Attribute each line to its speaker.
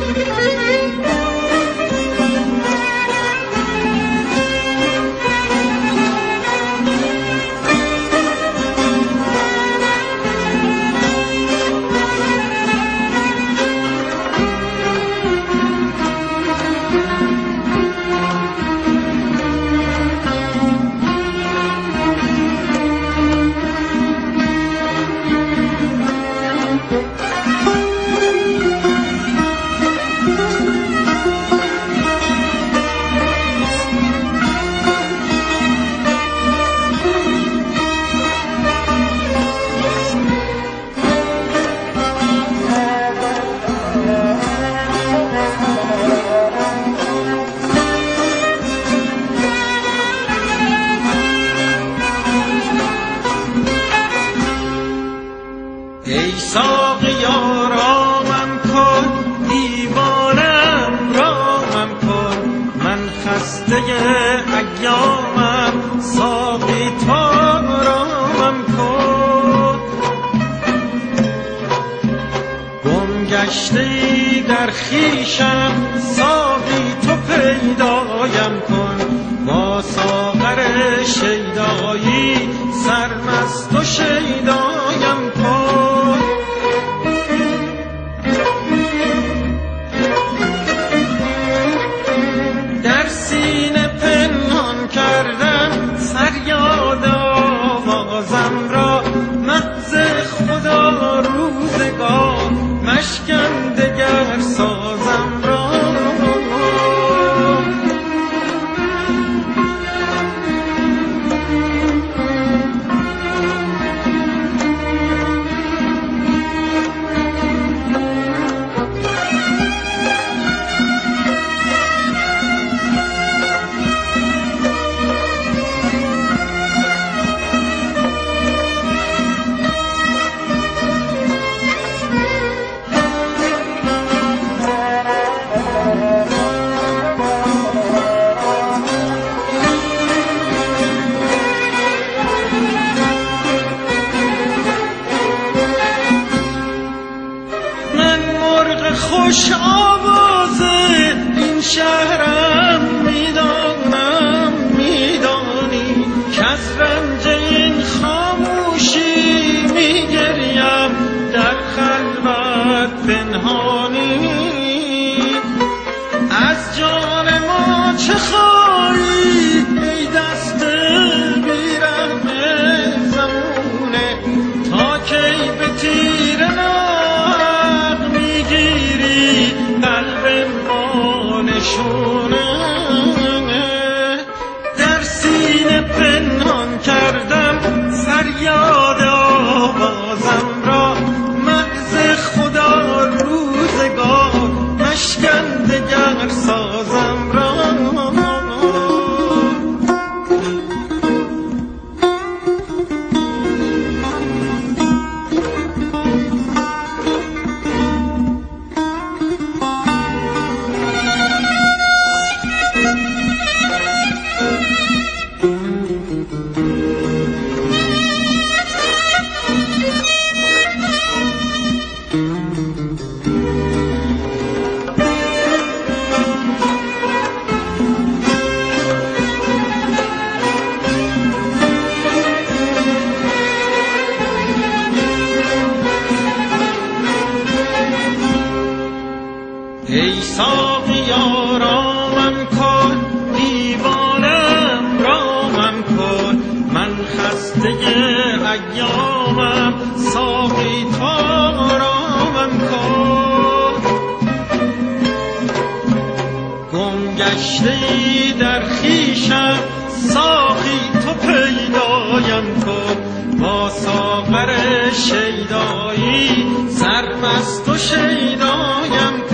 Speaker 1: ای ساقیا رامم کن، دیوانم رامم کن، من خسته ایامم، ساقی تو رامم کن. گم گشته در خویشم، ساقی تو پیدایم کن، با ساغر شیدایی سرمست و شیدایم کن. در سینه پنهان کردم فریاد آوازم را، مغز خدا روزگار مشکن دگر سازم را. خوش آوازه این شهرم میدانم، میدانی که از رنج این خاموشی میگریم در خلوت پنهانی. از جان ما چه خواهی ای دست بیرحم زمونه، تا کی به تیر قلب ما نشونه. در سینه پنهان کردم فریاد آوازم را، مغز خدا روزگار مشکن دگر سازم را. ای ساقیا رامم کن، دیوانم رامم کن، من خسته ایامم، ساقی تو رامم کن. گم گشته در خویشم، ساقی تو پیدایم کن، با ساغر شیدایی سرمست و شیدایم کن.